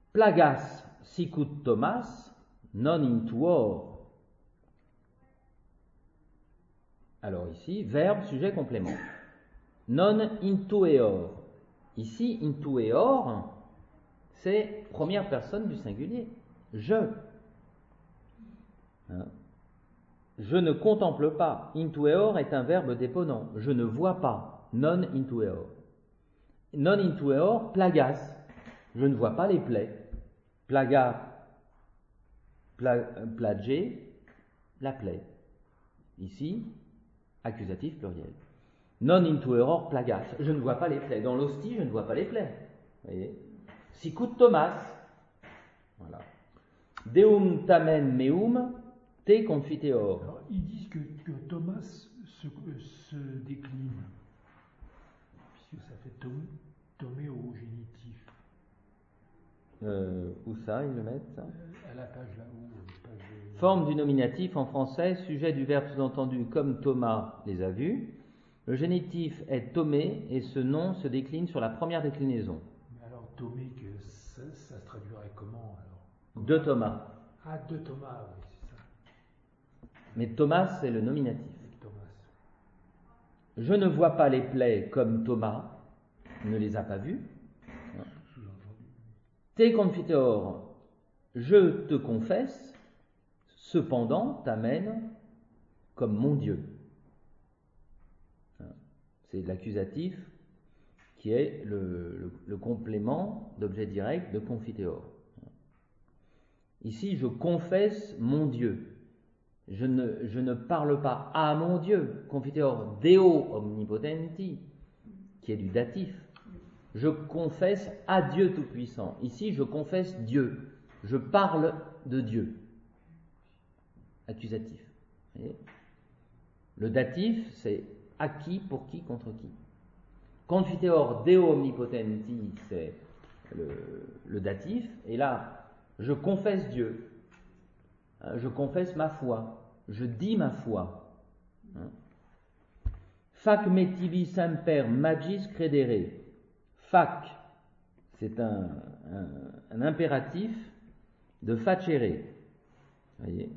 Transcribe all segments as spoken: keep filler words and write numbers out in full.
Plagas sicut Thomas non intuor. Alors ici, verbe, sujet, complément. Non intueor. Ici, intueor, c'est première personne du singulier. Je. Hein? Je ne contemple pas. Intueor est un verbe déponent. Je ne vois pas. Non intueor. Non intueor, plagas. Je ne vois pas les plaies. Plaga, pla, plagé, la plaie. Ici, accusatif pluriel. Non intueror plagas. Je ne vois pas les plaies. Dans l'hostie, je ne vois pas les plaies. Vous voyez? Sicut Thomas. Voilà. Deum tamen meum te confiteor. Alors, ils disent que, que Thomas se, se décline, puisque ça fait tom, tomé au génitif. Euh, où ça, ils le mettent ça euh, À la page là où page de... Forme du nominatif en français, sujet du verbe sous-entendu comme Thomas les a vus. Le génitif est tomé et ce nom se décline sur la première déclinaison. Mais alors, tomé, que ça, ça se traduirait comment alors? De Thomas. Ah, de Thomas, oui, c'est ça. Mais Thomas, c'est le nominatif. Thomas. Je ne vois pas les plaies comme Thomas ne les a pas vues. Te confiteor, je te confesse, cependant t'amène comme mon Dieu. C'est l'accusatif qui est le, le, le complément d'objet direct de confiteor. Ici, je confesse mon Dieu. Je ne, je ne parle pas à mon Dieu. Confiteor Deo omnipotenti, qui est du datif. Je confesse à Dieu Tout-Puissant. Ici, je confesse Dieu. Je parle de Dieu. Accusatif. Vous voyez ? Le datif, c'est à qui, pour qui, contre qui. Confiteor Deo omnipotenti, c'est le, le datif. Et là, je confesse Dieu. Je confesse ma foi. Je dis ma foi. Fac me tibi semper magis credere. Fac, c'est un, un, un impératif de facere, voyez,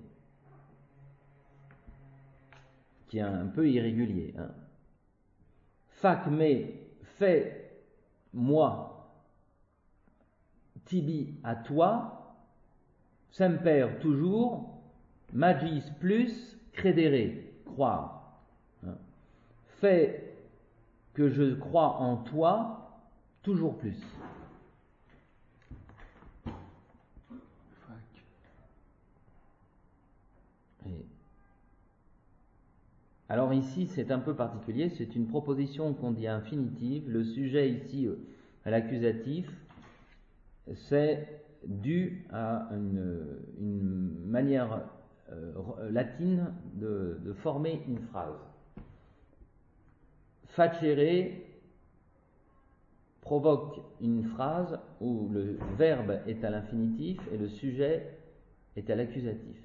qui est un peu irrégulier. Hein. Fac me, fais moi, tibi à toi, semper toujours, magis plus, credere, croire. Hein. Fais que je crois en toi, toujours plus. Et alors ici, c'est un peu particulier, c'est une proposition qu'on dit infinitive. Le sujet ici, à l'accusatif, c'est dû à une, une manière euh, latine de, de former une phrase. Facere provoque une phrase où le verbe est à l'infinitif et le sujet est à l'accusatif.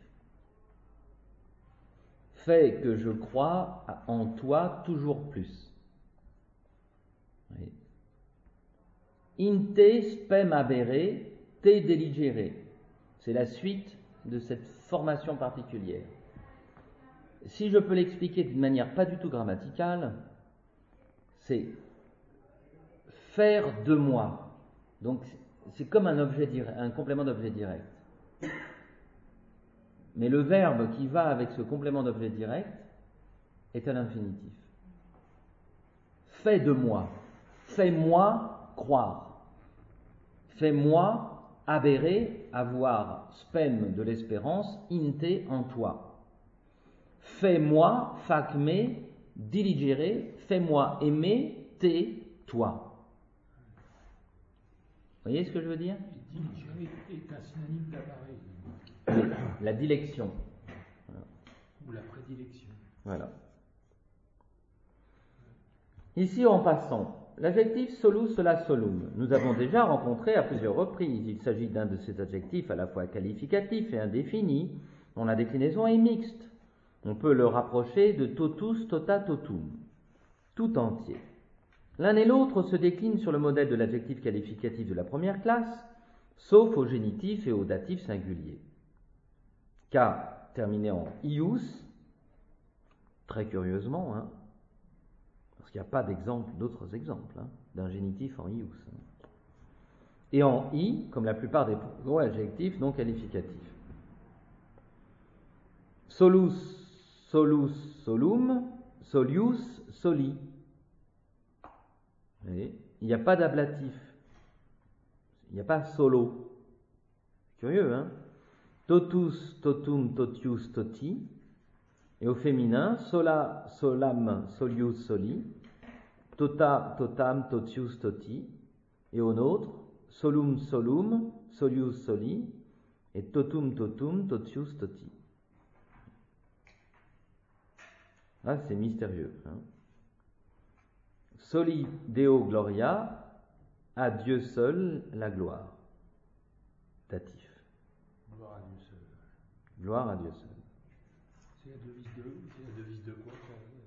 Fais que je crois en toi toujours plus. Oui. In te spem avere, te deligere. C'est la suite de cette formation particulière. Si je peux l'expliquer d'une manière pas du tout grammaticale, c'est faire de moi. Donc c'est comme un objet direct, un complément d'objet direct. Mais le verbe qui va avec ce complément d'objet direct est à l'infinitif. Fais de moi. Fais-moi croire. Fais-moi aberrer, avoir spem de l'espérance, inte en toi. Fais-moi, fac me, diligere, fais-moi aimer, te, toi. Vous voyez ce que je veux dire ? Diligere est un synonyme d'appareil. La dilection. Voilà. Ou la prédilection. Voilà. Ici, en passant, l'adjectif solus sola solum, nous avons déjà rencontré à plusieurs reprises. Il s'agit d'un de ces adjectifs à la fois qualificatif et indéfini, dont la déclinaison est mixte. On peut le rapprocher de totus, tota, totum, tout entier. L'un et l'autre se déclinent sur le modèle de l'adjectif qualificatif de la première classe, sauf au génitif et au datif singulier. Cas terminé en ius, très curieusement, hein, parce qu'il n'y a pas d'exemple, d'autres exemples hein, d'un génitif en ius. Hein. Et en i, comme la plupart des gros adjectifs non qualificatifs. Solus, solus, solum, solius, soli. Vous voyez, il n'y a pas d'ablatif. Il n'y a pas solo. Curieux, hein? Totus, totum, totius, toti. Et au féminin, sola, solam, solius, soli. Tota, totam, totius, toti. Et au nôtre, solum, solum, solius, soli. Et totum, totum, totius, toti. Ah, c'est mystérieux. Hein? Soli Deo Gloria, à Dieu seul la gloire. Datif. Gloire à Dieu seul. Gloire à Dieu seul. C'est la devise de, c'est la devise de quoi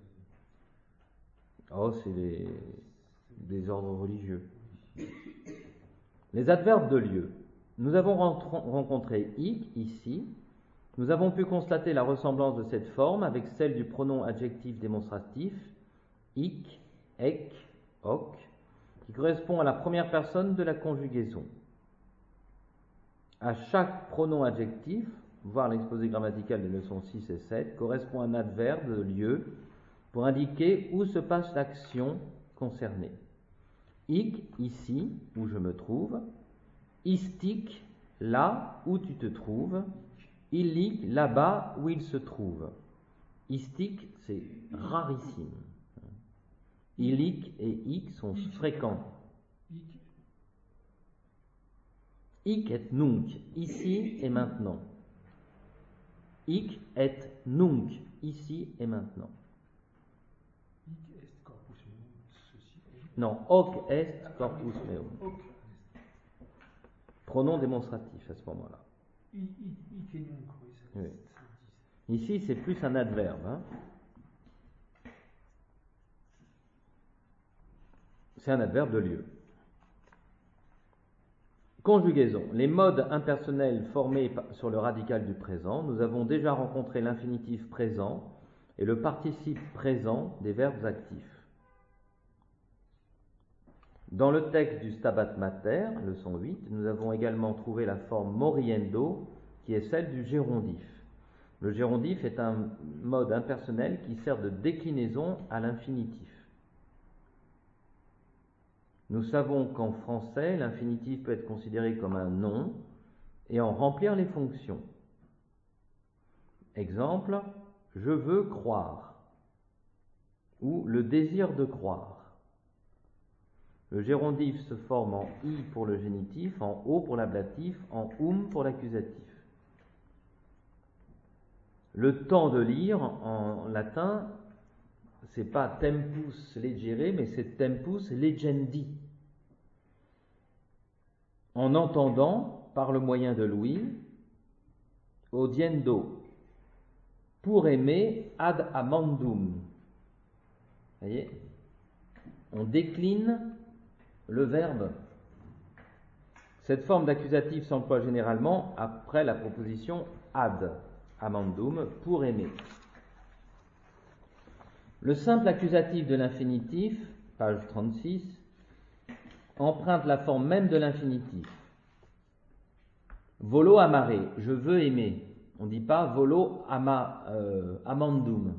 ça? Oh, c'est les, des ordres religieux. Les adverbes de lieu. Nous avons rencontré hic ici. Nous avons pu constater la ressemblance de cette forme avec celle du pronom adjectif démonstratif, hic, ec, hoc, qui correspond à la première personne de la conjugaison. À chaque pronom adjectif, voir l'exposé grammatical des leçons six et sept, correspond un adverbe de lieu pour indiquer où se passe l'action concernée. Hic, ici, où je me trouve. Istic, là où tu te trouves. Illic, là-bas où il se trouve. Istic, c'est rarissime. Illic et hic sont fréquents. Hic et nunc, ici et maintenant. Hic et nunc, ici et maintenant. Hic est corpus meum, ceci est. Non, hoc est corpus meum. Hoc. Pronom démonstratif à ce moment-là. Hic et nunc, oui, ça Oui. existe. Ici, c'est plus un adverbe. Hein. C'est un adverbe de lieu. Conjugaison. Les modes impersonnels formés sur le radical du présent. Nous avons déjà rencontré l'infinitif présent et le participe présent des verbes actifs. Dans le texte du Stabat Mater, leçon huit, nous avons également trouvé la forme moriendo, qui est celle du gérondif. Le gérondif est un mode impersonnel qui sert de déclinaison à l'infinitif. Nous savons qu'en français, l'infinitif peut être considéré comme un nom et en remplir les fonctions. Exemple, je veux croire ou le désir de croire. Le gérondif se forme en i pour le génitif, en o pour l'ablatif, en um pour l'accusatif. Le temps de lire en latin, c'est pas tempus legere, mais c'est tempus legendi. En entendant, par le moyen de l'ouïe, audiendo, pour aimer ad amandum. Vous voyez, on décline le verbe. Cette forme d'accusatif s'emploie généralement après la proposition ad amandum, pour aimer. Le simple accusatif de l'infinitif, page trente-six, emprunte la forme même de l'infinitif. Volo amare, je veux aimer. On ne dit pas volo ama, euh, amandum.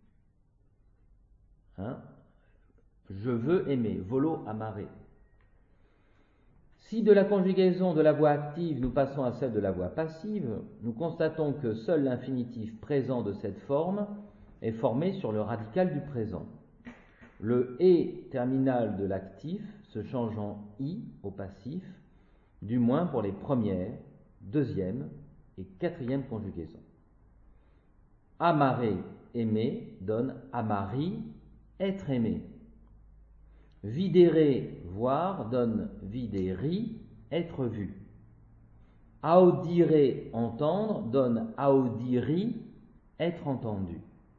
Hein? Je veux aimer, volo amare. Si de la conjugaison de la voix active nous passons à celle de la voix passive, nous constatons que seul l'infinitif présent de cette forme est formé sur le radical du présent. Le « et » terminal de l'actif se change en « i » au passif, du moins pour les premières, deuxième et quatrième conjugaisons. Amare, aimer, donne amari, être aimé. Videre, voir, donne videri, être vu. Audire, entendre, donne audiri, être entendu.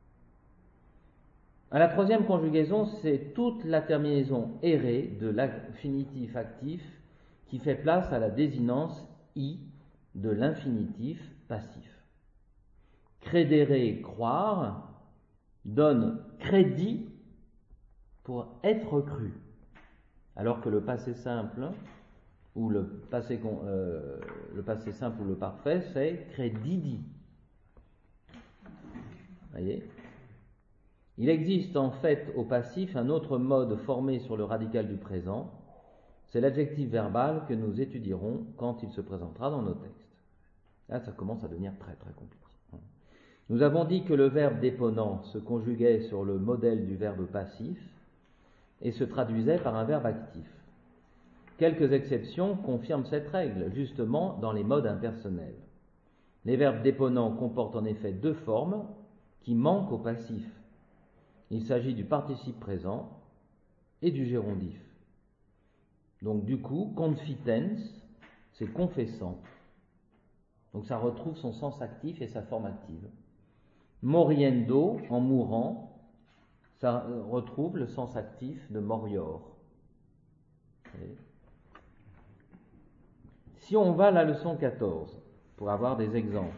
À la troisième conjugaison, c'est toute la terminaison ere de l'infinitif actif qui fait place à la désinence I de l'infinitif passif. Credere, croire, donne crédit pour être cru, alors que le passé simple ou le passé, euh, le passé simple ou le parfait, c'est credidi. Voyez ? Il existe en fait au passif un autre mode formé sur le radical du présent, c'est l'adjectif verbal que nous étudierons quand il se présentera dans nos textes. Là, ça commence à devenir très très compliqué. Nous avons dit que le verbe déponent se conjuguait sur le modèle du verbe passif et se traduisait par un verbe actif. Quelques exceptions confirment cette règle, justement dans les modes impersonnels. Les verbes déponents comportent en effet deux formes qui manquent au passif. Il s'agit du participe présent et du gérondif. Donc du coup, confitens, c'est confessant. Donc ça retrouve son sens actif et sa forme active. Moriendo, en mourant, ça retrouve le sens actif de morior. Et si on va à la leçon quatorze, pour avoir des exemples.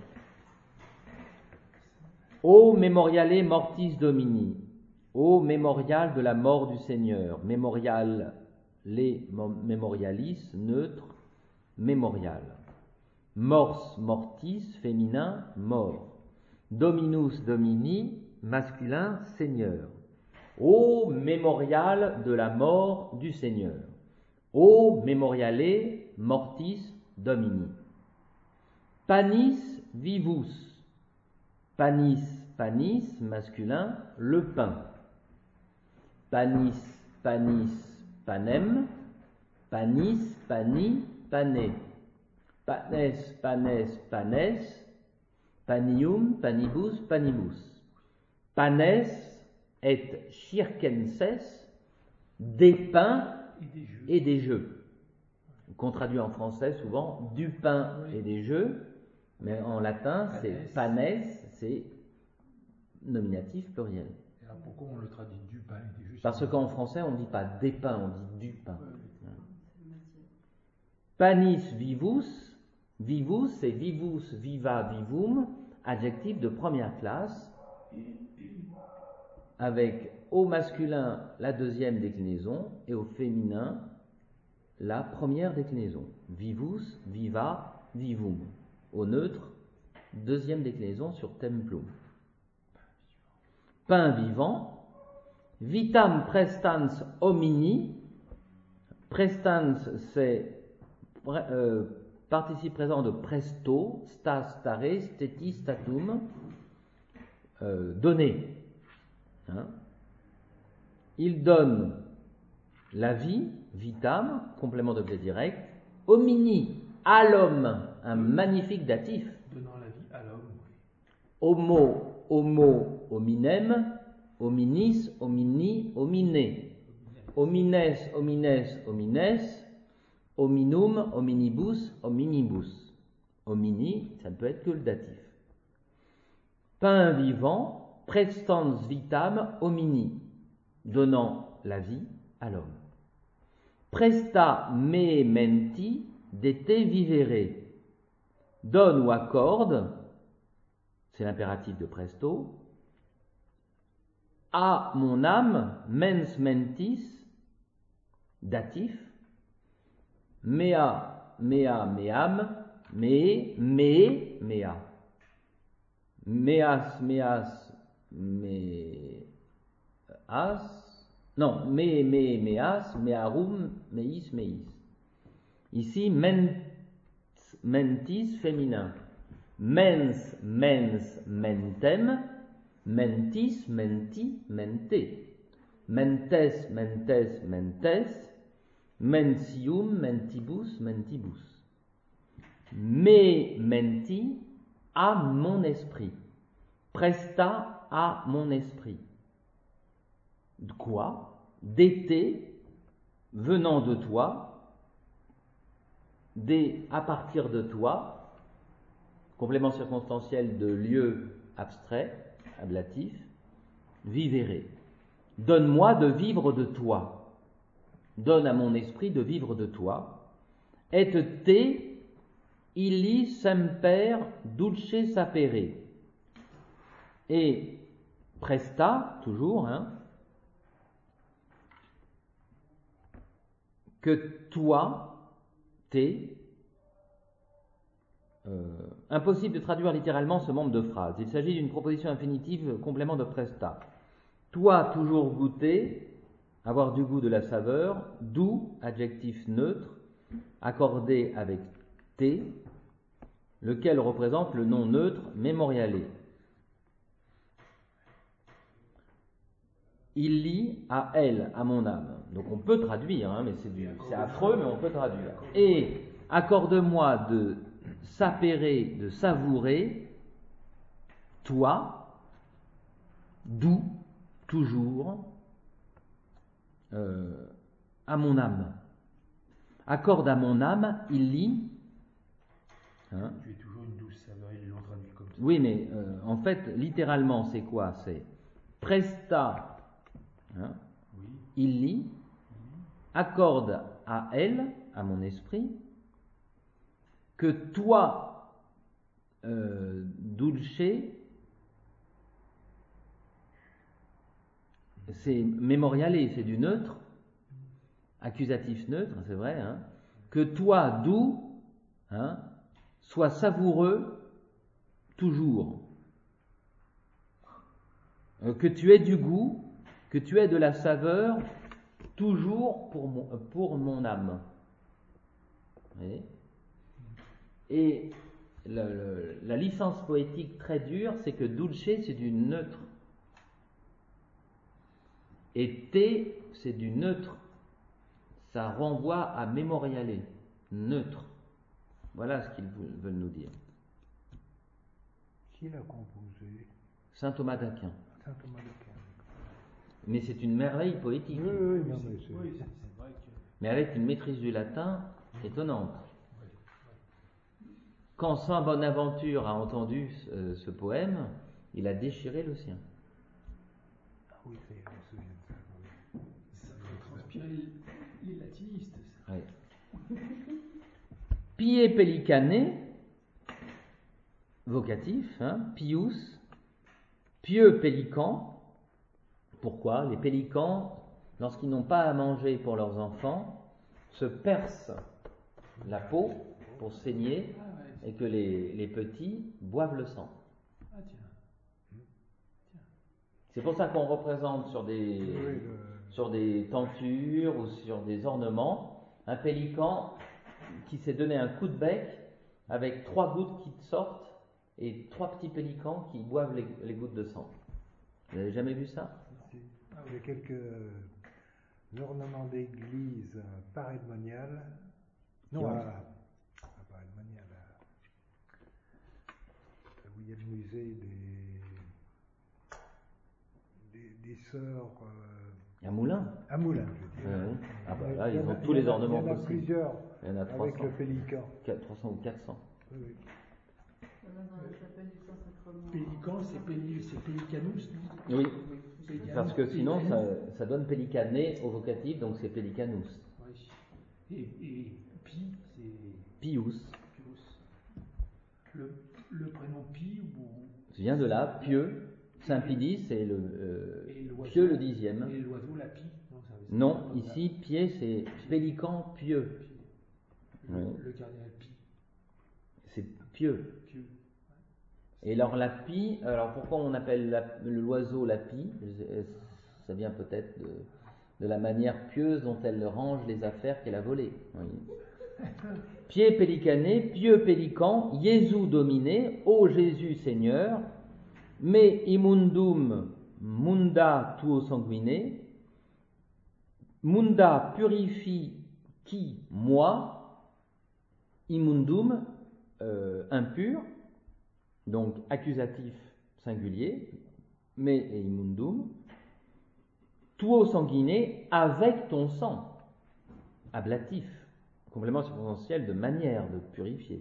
Ô memoriale mortis domini, ô mémorial de la mort du Seigneur, mémorial, les memorialis, neutre, mémorial. Mors, mortis, féminin, mort. Dominus, domini, masculin, Seigneur. Ô mémorial de la mort du Seigneur. Ô memoriale mortis domini. Panis vivus. Panis, panis, masculin, le pain. Panis, panis, panem. Panis, pani, pané. Panes, panes, panes. Panium, panibus, panibus. Panes et circenses, des pains et des jeux. Qu'on traduit en français souvent du pain et des jeux, mais en latin c'est panes, c'est nominatif pluriel. Et alors pourquoi on le traduit du pain et des jeux? Parce qu'en français on ne dit pas des pains, on dit du pain. Panis vivus, vivus c'est vivus, viva, vivum, adjectif de première classe, avec au masculin la deuxième déclinaison et au féminin la première déclinaison. Vivus, viva, vivum. Au neutre, deuxième déclinaison sur templum. Pain vivant. Vitam prestans homini. Prestans, c'est euh, participe présent de presto, sta, stare, steti, statum, euh, donner. Hein? Il donne la vie, vitam, complément d'objet direct, homini, à l'homme, un magnifique datif. Donnant la vie à l'homme. Homo, homo, hominem, hominis, homini, homine. Homines, homines, homines, hominum, hominibus, hominibus. Homini, ça ne peut être que le datif. Pain vivant, prestans vitam homini, donnant la vie à l'homme. Presta me menti, dete vivere, donne ou accorde, c'est l'impératif de presto, à mon âme, mens mentis, datif, mea, mea, meam, me, me, mea, meas, meas, meas, non, me, me, meas, mearum, meis, meis. Ici, ment, mentis, féminin. Mens, mens, mentem, mentis, menti, mente. Mentes, mentes, mentes, mentium, mentibus, mentibus. Me menti à mon esprit. Presta à mon esprit. De quoi? D'été, venant de toi, des à partir de toi, complément circonstanciel de lieu abstrait, ablatif, vivere. Donne-moi de vivre de toi. Donne à mon esprit de vivre de toi. et te illi semper dulce sapere. Et presta, toujours, hein, que toi, te, euh, impossible de traduire littéralement ce membre de phrase. Il s'agit d'une proposition infinitive complément de presta. Toi, toujours goûter, avoir du goût de la saveur, doux, adjectif neutre, accordé avec te, lequel représente le nom neutre mémorialé. Il lit à elle, à mon âme. Donc on peut traduire, hein, mais c'est, du, c'est affreux, mais on peut traduire. Et accorde-moi de sapérer, de savourer, toi, doux, toujours, euh, à mon âme. Accorde à mon âme, il lit. Hein, tu es toujours une douce saveur, ils l'ont traduit comme ça. Oui, mais euh, en fait, littéralement, c'est quoi? C'est presta. Hein, oui. Il lit, accorde à elle, à mon esprit, que toi, euh, dulce, c'est mémorialé, c'est du neutre, accusatif neutre, c'est vrai, hein, que toi, doux, hein, sois savoureux toujours, euh, que tu aies du goût, que tu aies de la saveur toujours pour mon, pour mon âme. Oui. Et le, le, la licence poétique très dure, c'est que dulce, c'est du neutre. Et te, c'est du neutre. Ça renvoie à mémorialer, neutre. Voilà ce qu'ils veulent nous dire. Qui l'a composé? Saint Thomas d'Aquin. Saint Thomas d'Aquin. Mais c'est une merveille poétique. Oui, oui, non, mais c'est... Oui, c'est, c'est vrai que... Mais avec une maîtrise du latin étonnante. Quand Saint Bonaventure a entendu ce, ce poème, il a déchiré le sien. Ah oui, ça y est, je me souviens de ça. Ça fait transpirer les, les latinistes. Ça. Oui. Pie pellicane, vocatif, hein, pius, pieux pélican. Pourquoi? Les pélicans, lorsqu'ils n'ont pas à manger pour leurs enfants, se percent la peau pour saigner Ah, ouais. et que les, les petits boivent le sang. Ah, tiens. C'est pour ça qu'on représente sur des, Oui, le... sur des tentures ou sur des ornements un pélican qui s'est donné un coup de bec avec trois gouttes qui sortent et trois petits pélicans qui boivent les, les gouttes de sang. Vous n'avez jamais vu ça? Il y a quelques ornements d'église à Paray-le-Monial. Non, à, à Paray-le-Monial, où il y a le musée des, des, des sœurs. Euh, À Moulins. À Moulins, je veux dire. Oui. Ah bah là, Il y ils en a- ont tous les il y en a- ornements Il y en a possibles. plusieurs Il y en a trois avec cents. le pélican. trois cents ou quatre cents. Oui, oui. Dans la chapelle du Saint-Sacrement. Pélican, c'est, péli, c'est pélicanus, non? Oui, Pélicanus, parce que sinon ça, pélicanus. ça donne pélicané au vocatif, donc c'est pélicanus. Oui. Et, et Pi, c'est Pius, Pius. Le, le prénom Pi ou... ça vient de là, pieux. Saint Pidis, c'est le euh, et l'oiseau, pieux le dixième. Et l'oiseau, la Pi? Non, ça, c'est Non, pas ici, pied, c'est pélican pieux. Pi. Le, Oui. le cardinal Pi. C'est pieux. Pieux. Et alors la pie, alors pourquoi on appelle la, l'oiseau la pie? Ça vient peut-être de, de la manière pieuse dont elle range les affaires qu'elle a volées. Oui. Pied pélicané, pieux pélican, Jésus dominé, ô Jésus Seigneur, me immundum munda tuo sanguine, munda purifie qui, moi, immundum, euh, impur, donc accusatif singulier, me et immundum, tuo sanguine, avec ton sang, ablatif, complément substantiel de manière de purifier.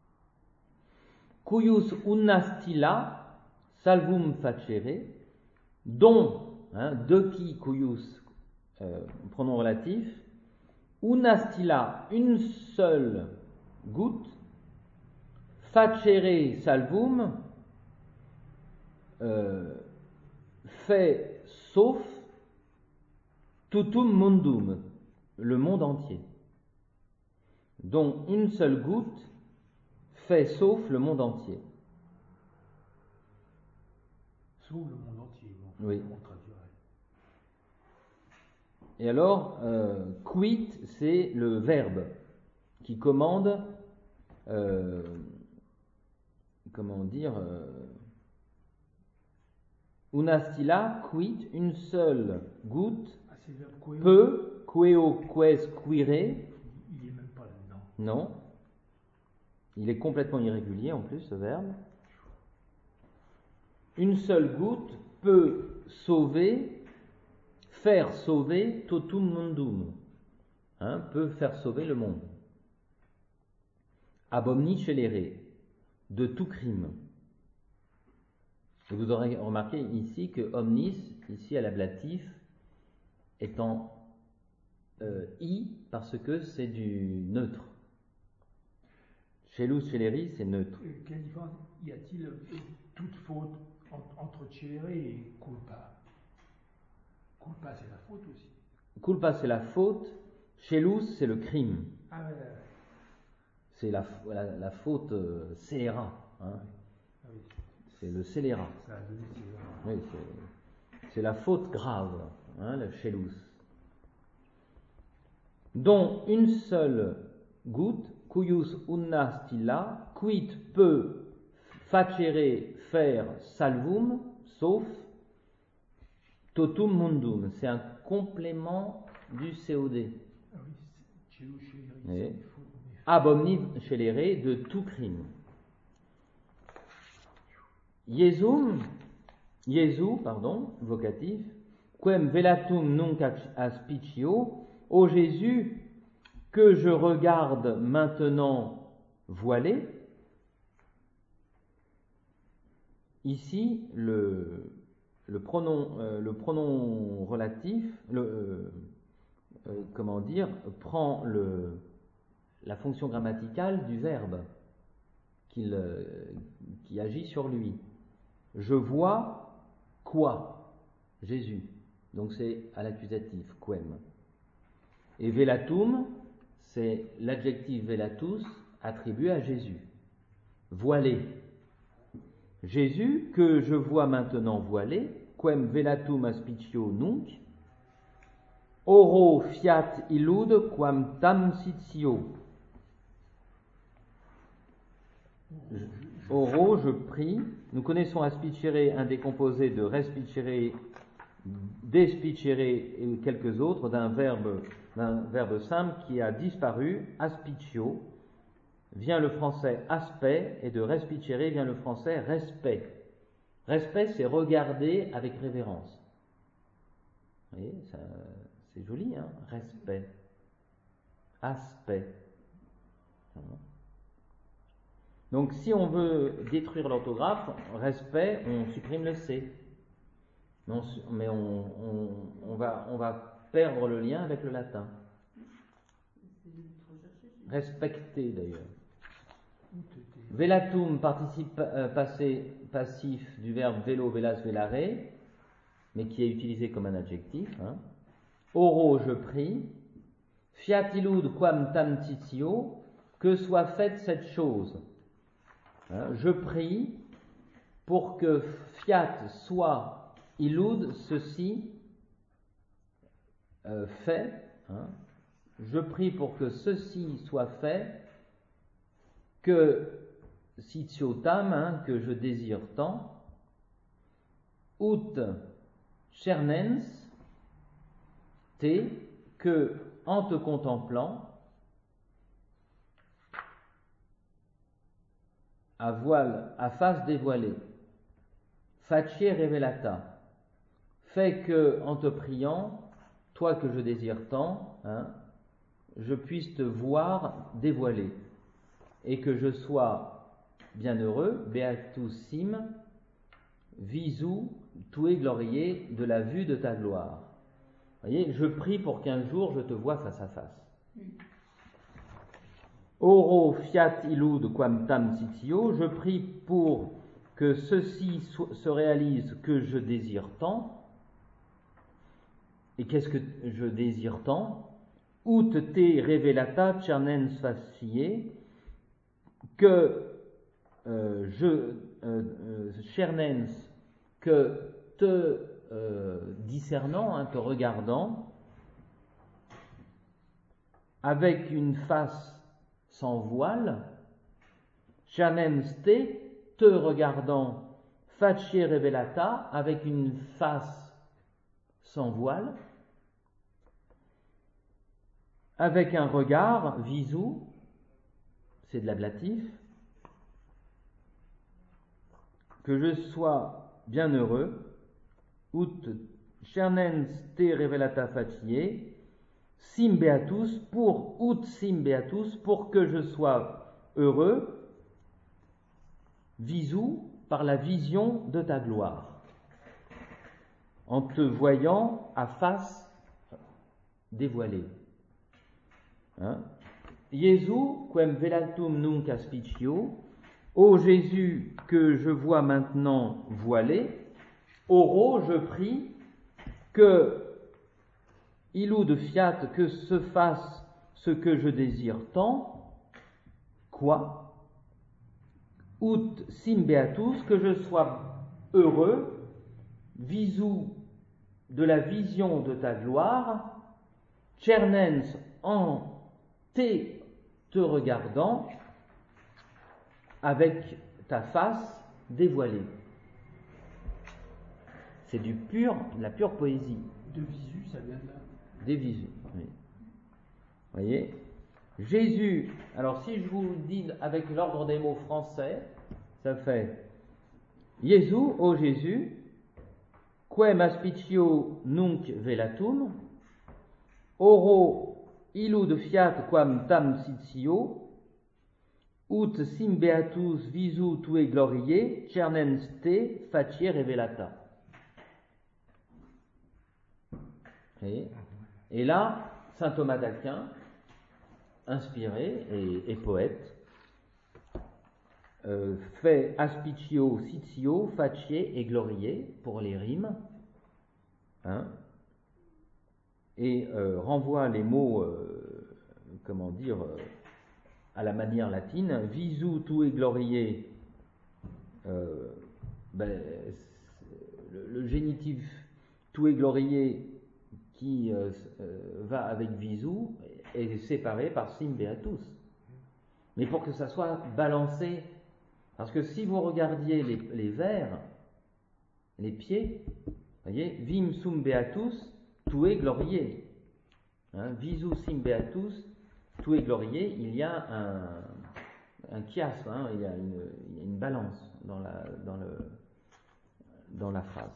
Cuius unnastilla salvum facere, dont, hein, de qui cuius, euh, pronom relatif, Unastila, une seule goutte, facere salvum, euh, fait sauf tutum mundum, le monde entier. Donc une seule goutte fait sauf le monde entier. Sauve le monde entier. Donc Oui. on traduirait. Et alors, euh, quit, c'est le verbe qui commande, euh, comment dire, euh, unastila, quit, une seule goutte, Ah, c'est le verbe queo. peut, queo, ques, quire, Il n'est même pas là-dedans. non. Il est complètement irrégulier en plus, ce verbe. Une seule goutte peut sauver, faire sauver totum mundum, hein, peut faire sauver le monde. Ab omni scelere, de tout crime. Et vous aurez remarqué ici que omnis, ici à l'ablatif, est en euh, i parce que c'est du neutre. Scelus, sceleri, c'est neutre. Euh, Quelle différence y a-t-il euh, toute faute en- entre celere et culpa? Culpa, c'est la faute aussi. Culpa, c'est la faute. Scelus, c'est le crime. Ah ouais, ouais, ouais. C'est la, la, la faute euh, scélérat. Hein. Ah oui, C'est le scélérat. ça a donné ses erreurs. Oui, c'est, c'est la faute grave, hein, le scelus. Dont une seule goutte, cuius una stilla, quid peut facere, faire salvum, sauf totum mundum. C'est un complément du C O D. Ah oui, c'est- chez nous, chez les Oui. c'est une faute, mais Ab omni scelere, de tout crime. Iesum, Iesu, pardon, vocatif, quem velatum nunc aspicio, ô Jésus, que je regarde maintenant voilé. Ici, le, le, pronom, euh, le pronom relatif, le, euh, euh, comment dire, prend le, la fonction grammaticale du verbe qu'il, euh, qui agit sur lui. Je vois quoi? Jésus. Donc c'est à l'accusatif, quem. Et velatum, c'est l'adjectif velatus attribué à Jésus. Voilé. Jésus, que je vois maintenant voilé, quem velatum aspicio nunc, oro fiat illud quam tam sitio. Oro, je prie. Nous connaissons aspicere, un décomposé de respicere, despicere et quelques autres d'un verbe, d'un verbe simple qui a disparu, aspicio. Vient le français aspect et de respicere vient le français respect. Respect, c'est regarder avec révérence. Vous voyez, ça, c'est joli, hein, respect. Aspect. Donc, si on veut détruire l'orthographe, respect, on supprime le C. Mais on, mais on, on, on, va, on va perdre le lien avec le latin. Respecter, d'ailleurs. Velatum, participe euh, passé passif du verbe velo, velas, velare, mais qui est utilisé comme un adjectif. Hein. Oro, je prie. Fiat illud quam tam titio, que soit faite cette chose. Hein, je prie pour que fiat soit illud, ceci euh, fait. Hein, je prie pour que ceci soit fait, que sitiotam, hein, que je désire tant, ut chernens, te, que en te contemplant, à voile, à face dévoilée, facie revelata, fait que en te priant, toi que je désire tant, hein, je puisse te voir dévoilé, et que je sois bienheureux, beatus sim, visu tue glorié, de la vue de ta gloire. Vous voyez, je prie pour qu'un jour je te voie face à face. Oro fiat illud quam tam sitio, je prie pour que ceci so- se réalise que je désire tant. Et qu'est-ce que je désire tant? Ut te revelata cernens facie, que euh, je euh, euh, cernens, que te euh, discernant, hein, te regardant, avec une face sans voile, cernens te, te regardant, facie revelata, avec une face sans voile, avec un regard, visu, c'est de l'ablatif, que je sois bienheureux, ut cernens te revelata facie, sim beatus, pour ut sim beatus, pour que je sois heureux, visu, par la vision de ta gloire, en te voyant à face dévoilée. Hein? Jésus, quem velatum nunc aspicio, ô Jésus que je vois maintenant voilé, oro, je prie, que illud fiat, que se fasse ce que je désire tant, quoi? Ut sim beatus, que je sois heureux, visu de la vision de ta gloire, cernens en te, te regardant, avec ta face dévoilée. C'est du pur, de la pure poésie. De visu, ça vient de là. Des visus, oui. Voyez, Jésus, alors si je vous dis avec l'ordre des mots français, ça fait Jésus, ô Jésus, quem aspicio nunc velatum, oro illud fiat quam tam sitio, ut sim beatus visu tue gloriae, cernens te facie revelata. Et, et là, saint Thomas d'Aquin, inspiré et, et poète, euh, fait aspicio, sitio, facie et gloriae pour les rimes, hein, et euh, renvoie les mots, euh, comment dire, euh, à la manière latine, visu tue gloriae, euh, ben, le, le génitif tue gloriae qui euh, euh, va avec visu est séparé par sim beatus. Mais pour que ça soit balancé, parce que si vous regardiez les, les vers, les pieds, voyez, vim sum beatus, tue gloriae. Hein, visu sim beatus, tue gloriae, il y a un, un chiasme, hein, il, y a une, il y a une balance dans la, dans le, dans la phrase.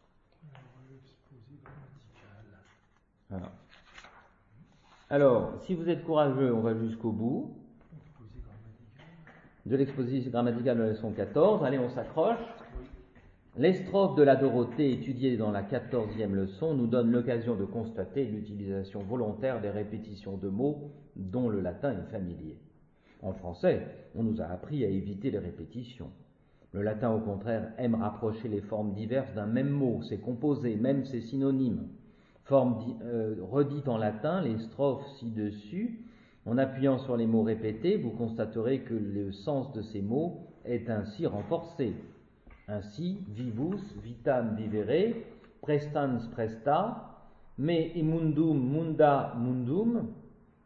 Voilà. Alors, si vous êtes courageux, on va jusqu'au bout de l'exposition grammaticale de la leçon quatorze. Allez, on s'accroche. Les strophes de la Dorothée étudiées dans la quatorzième leçon nous donnent l'occasion de constater l'utilisation volontaire des répétitions de mots dont le latin est familier. En français, on nous a appris à éviter les répétitions. Le latin, au contraire, aime rapprocher les formes diverses d'un même mot, ses composés, même ses synonymes. Forme euh, redite en latin, les strophes ci-dessus, en appuyant sur les mots répétés, vous constaterez que le sens de ces mots est ainsi renforcé. Ainsi, vivus, vitam, vivere, prestans, presta, me immundum, munda, mundum. Voyez ?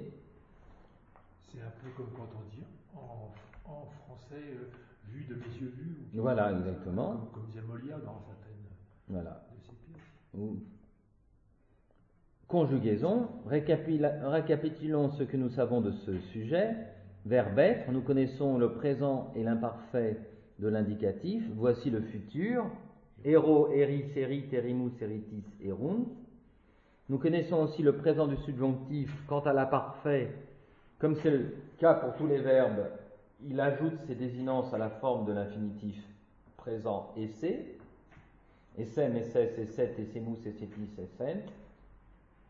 C'est un peu comme quand on dit en, en français euh, vu de mes yeux vus. Ou voilà, exactement. Comme, comme disait Molière dans certaines voilà. de ses pièces. Ou conjugaison, récapitulons ce que nous savons de ce sujet. Verbe être, nous connaissons le présent et l'imparfait de l'indicatif. Voici le futur. Ero, eris, erit, erimus, eritis, erunt. Nous connaissons aussi le présent du subjonctif. Quant à l'imparfait, comme c'est le cas pour tous les verbes, il ajoute ses désinences à la forme de l'infinitif présent esse. Essem, esses, esset, essemus, essetis, essen.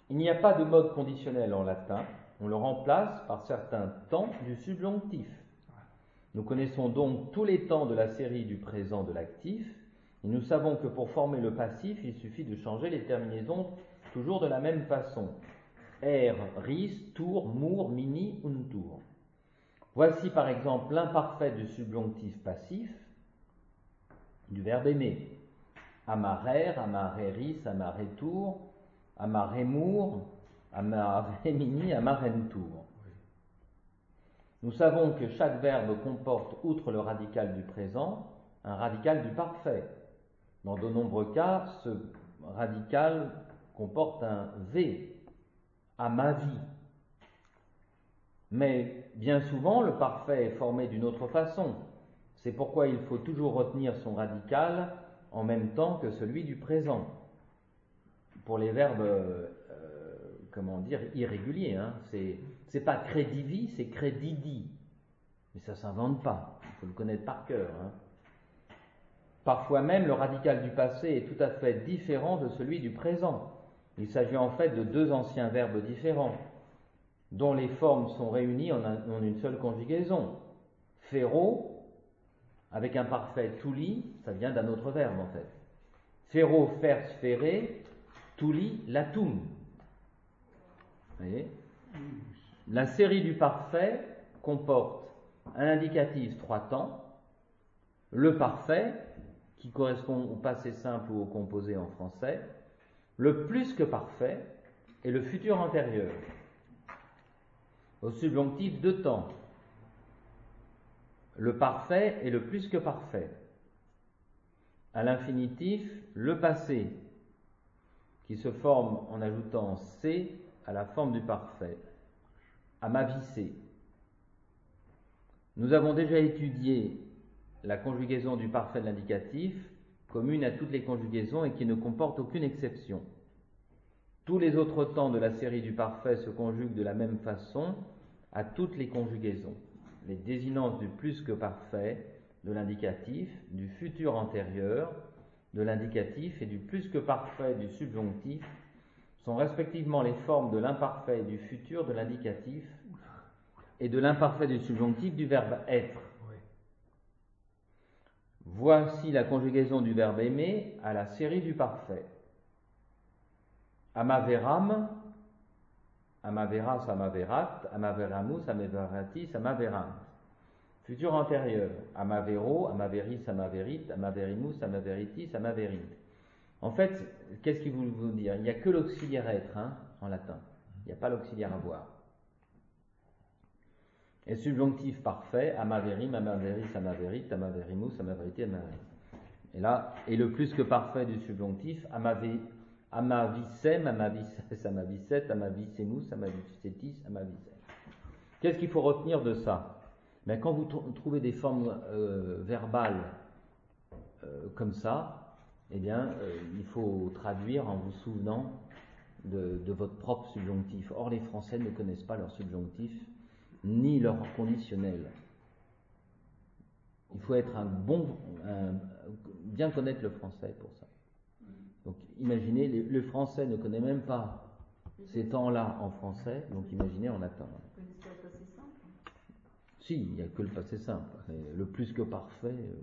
Il n'y a pas de mode conditionnel en latin, on le remplace par certains temps du subjonctif. Nous connaissons donc tous les temps de la série du présent de l'actif, et nous savons que pour former le passif, il suffit de changer les terminaisons toujours de la même façon. Er, ris, tour, mour, mini, untur. Voici par exemple l'imparfait du subjonctif passif du verbe aimer. Amarer, amareris, amaretur, amaremur, amaremini, amarentur. Nous savons que chaque verbe comporte, outre le radical du présent, un radical du parfait. Dans de nombreux cas, ce radical comporte un V, à ma vie. Mais bien souvent, le parfait est formé d'une autre façon. C'est pourquoi il faut toujours retenir son radical en même temps que celui du présent. Pour les verbes, euh, comment dire, irréguliers, hein, c'est, c'est pas credivi, c'est credidi. Mais ça s'invente pas, il faut le connaître par cœur. Hein. Parfois même, le radical du passé est tout à fait différent de celui du présent. Il s'agit en fait de deux anciens verbes différents, dont les formes sont réunies en, un, en une seule conjugaison. Ferro, avec un parfait tuli, ça vient d'un autre verbe en fait. Ferro, fers, ferré, tuli, latum. Vous voyez ? La série du parfait comporte un indicatif trois temps, le parfait, qui correspond au passé simple ou au composé en français, le plus que parfait et le futur antérieur. Au subjonctif, deux temps. Le parfait et le plus que parfait. À l'infinitif, le passé, qui se forme en ajoutant C à la forme du parfait. Amavissé. Nous avons déjà étudié la conjugaison du parfait de l'indicatif, commune à toutes les conjugaisons et qui ne comporte aucune exception. Tous les autres temps de la série du parfait se conjuguent de la même façon à toutes les conjugaisons. Les désinences du plus que parfait de l'indicatif, du futur antérieur de l'indicatif et du plus que parfait du subjonctif sont respectivement les formes de l'imparfait et du futur de l'indicatif et de l'imparfait du subjonctif du verbe être. Voici la conjugaison du verbe aimer à la série du parfait. Amaveram, amaveras, amaverat, amaveramus, amaveratis, amaverant. Futur antérieur. Amavero, amaveris, amaverit, amaverimus, amaveritis, amaverit. En fait, qu'est-ce qu'il veut vous dire ? Il n'y a que l'auxiliaire être hein, en latin. Il n'y a pas l'auxiliaire avoir. Et subjonctif parfait, amaverim, amaveris, amaverit, amaverimus, amaveriti, amaverit. Et là, et le plus que parfait du subjonctif, amave, amavissem, amavisses, amavisset, amavissemus, amavissetis, amavissem. Qu'est-ce qu'il faut retenir de ça ? Ben, quand vous t- trouvez des formes euh, verbales euh, comme ça, eh bien, euh, il faut traduire en vous souvenant de, de votre propre subjonctif. Or, les Français ne connaissent pas leur subjonctif ni leur conditionnel. Il faut être un bon, un, bien connaître le français pour ça. Donc, imaginez, les, le français ne connaît même pas ces temps-là en français, donc imaginez en latin. Vous connaissez le passé simple ? Si, il n'y a que le passé simple. Le plus que parfait. Euh...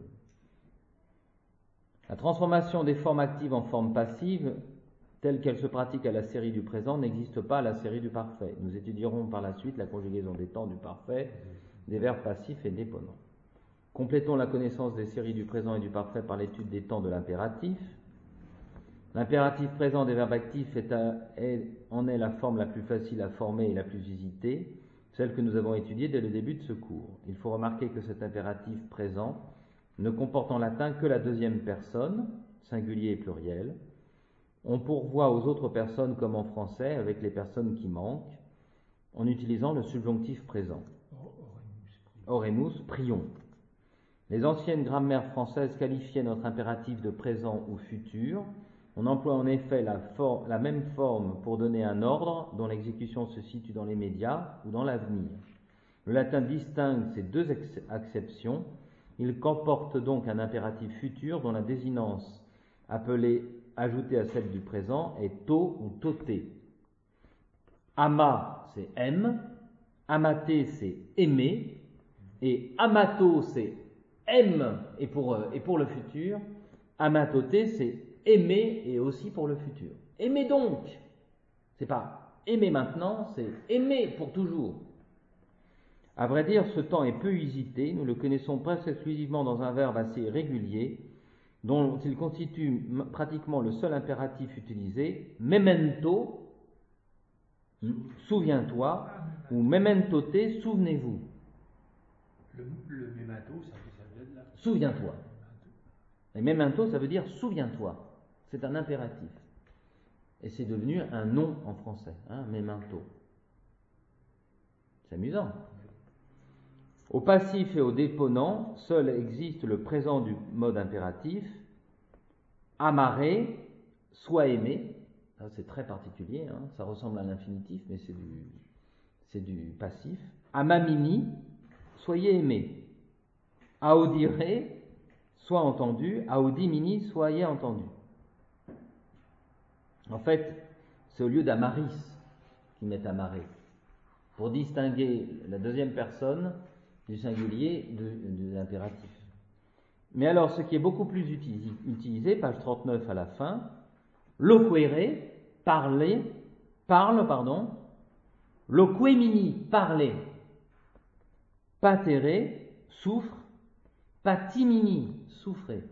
La transformation des formes actives en formes passives, telle qu'elle se pratique à la série du présent, n'existe pas à la série du parfait. Nous étudierons par la suite la conjugaison des temps du parfait, des verbes passifs et déponents. Complétons la connaissance des séries du présent et du parfait par l'étude des temps de l'impératif. L'impératif présent des verbes actifs est, à, est en est la forme la plus facile à former et la plus usitée, celle que nous avons étudiée dès le début de ce cours. Il faut remarquer que cet impératif présent ne comporte en latin que la deuxième personne, singulier et pluriel. On pourvoit aux autres personnes comme en français avec les personnes qui manquent, en utilisant le subjonctif présent. Oremus, prions. Les anciennes grammaires françaises qualifiaient notre impératif de présent ou futur. On emploie en effet la, for- la même forme pour donner un ordre dont l'exécution se situe dans les médias ou dans l'avenir. Le latin distingue ces deux ex- acceptions. Il comporte donc un impératif futur dont la désinence appelée ajoutée à celle du présent est to ou toté. Ama, c'est aime. Amaté, c'est aimer. Et amato, c'est aime et pour, et pour le futur. Amatoté, c'est aimer et aussi pour le futur. Aimer donc. C'est pas aimer maintenant, c'est aimer pour toujours. À vrai dire, ce temps est peu usité. Nous le connaissons presque exclusivement dans un verbe assez régulier, dont il constitue pratiquement le seul impératif utilisé, memento, souviens-toi, ou mementote, souvenez-vous. Le, le memento, ça veut, ça veut dire là. Souviens-toi. Et memento, ça veut dire souviens-toi. C'est un impératif. Et c'est devenu un nom en français, hein, memento. C'est amusant. Au passif et au déponent, seul existe le présent du mode impératif. Amare, soit aimé. C'est très particulier, hein, ça ressemble à l'infinitif, mais c'est du, c'est du passif. Amamini, soyez aimé. Audire, soit entendu. Audimini, soyez entendu. En fait, c'est au lieu d'amaris qu'ils mettent amaré, pour distinguer la deuxième personne du singulier de, de l'impératif. Mais alors, ce qui est beaucoup plus utilisé, utilisé page trente-neuf à la fin, loquere, parler, parle, pardon, loquemini, parler, patere, souffre, patimini, souffrez.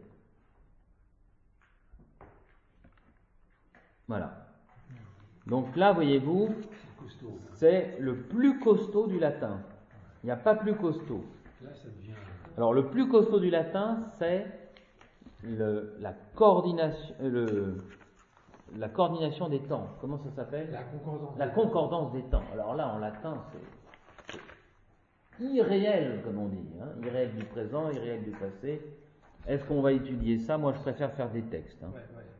Voilà. Donc là, voyez-vous, c'est le plus costaud du latin. Il n'y a pas plus costaud. Là, ça devient... Alors, le plus costaud du latin, c'est le, la, coordination, le, la coordination des temps. Comment ça s'appelle ? La concordance. La concordance des temps. Alors là, en latin, c'est irréel, comme on dit. Hein, irréel du présent, irréel du passé. Est-ce qu'on va étudier ça ? Moi, je préfère faire des textes. Hein. Ouais, ouais.